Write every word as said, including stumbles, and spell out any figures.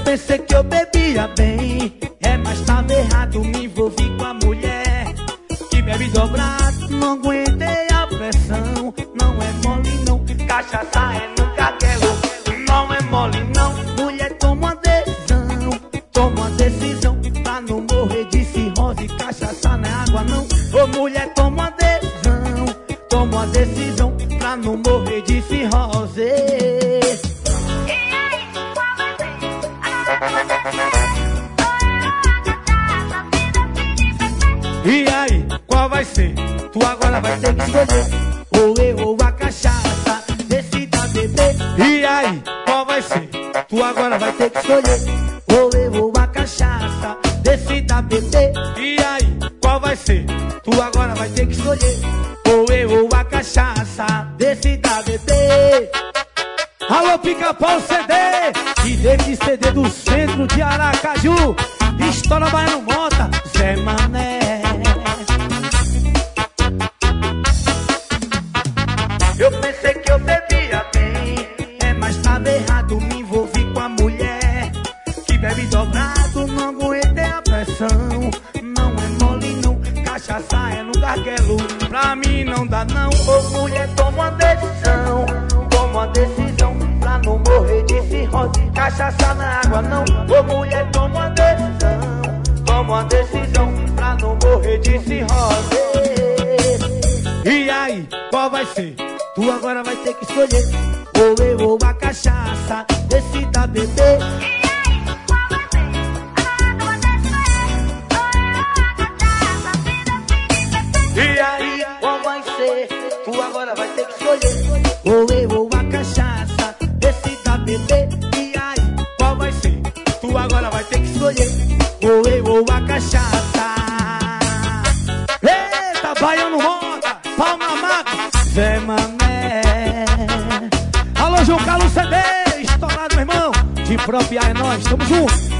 pensei que eu bebia bem, é, mas tava errado, me envolvi com a mulher que bebe dobrado, não aguentei a pressão. Não é mole não, cachaça é no caguelo. Não é mole não, mulher toma uma decisão, toma uma decisão pra não morrer de cirrose. Cachaça não é água não. Ô mulher, toma uma decisão, toma uma decisão pra não morrer de cirrose. E aí, qual vai ser? Tu agora vai ter que escolher, ou eu ou a cachaça, decida beber. E aí, qual vai ser? Tu agora vai ter que escolher, ou eu ou a cachaça, decida beber. E aí, qual vai ser? Tu agora vai ter que escolher, ou eu ou a cachaça, decida beber. Alô, Pica-Pau C D, e desse C D do centro de Aracaju, estoura Baiano Mota, Zé Mané. Eu pensei que eu bebia bem, é, mas tava errado, me envolvi com a mulher que bebe dobrado, não aguentei a pressão. Não é mole não, cachaça é no garguelo. Pra mim não dá não. Ô mulher, toma uma decisão, toma uma decisão pra não morrer de cirrose. Cachaça na água não. Ô mulher, toma uma decisão, toma uma decisão pra não morrer de cirrose. E aí, qual vai ser? Tu agora vai ter que escolher, ou eu ou a cachaça, decida beber. E aí, qual vai ser? Tu agora vai ter que escolher, ou eu ou a cachaça, decida beber. E aí, qual vai ser? Tu agora vai ter que escolher, ou eu ou a cachaça. Eita, Baiano Mota, Palma Mata, Zé Mané. Alô, João Carlos C D, estourado, meu irmão. De própria é nós, tamo junto.